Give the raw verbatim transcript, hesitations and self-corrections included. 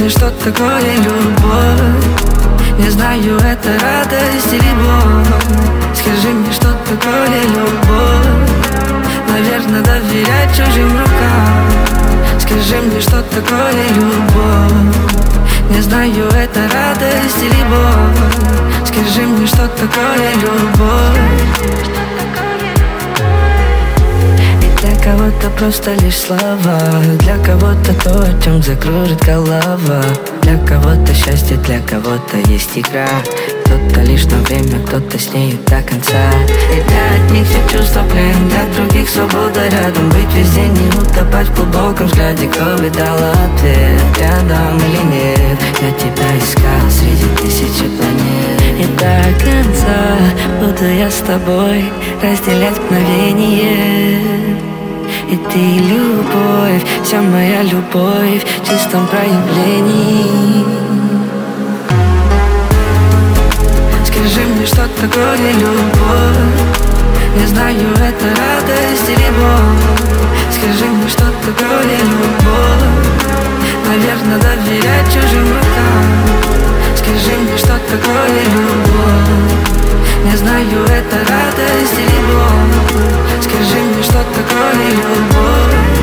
мне, что такое любовь. Не знаю, это радость или боль. Скажи мне, что такое любовь. Наверное, доверять чужим рукам. Скажи мне, что такое любовь. Не знаю, это радость или боль. Скажи мне, что такое любовь. Для кого-то просто лишь слова, для кого-то то, о чем закружит голова. Для кого-то счастье, для кого-то есть игра. Кто-то лишь на время, кто-то с нею до конца. И для одних все чувства плен, для других свобода рядом. Быть везде, не утопать в глубоком взгляде. Кто бы дал ответ, рядом или нет. Я тебя искал среди тысячи планет. И до конца буду я с тобой разделять мгновение. И ты любовь, вся моя любовь в чистом проявлении. Скажи мне, что такое любовь. Не знаю, это радость или боль. Скажи мне, что такое любовь. Наверное, доверять чужим рукам. Скажи мне, что такое любовь. Не знаю, это радость или боль. Скажи мне, что такое любовь.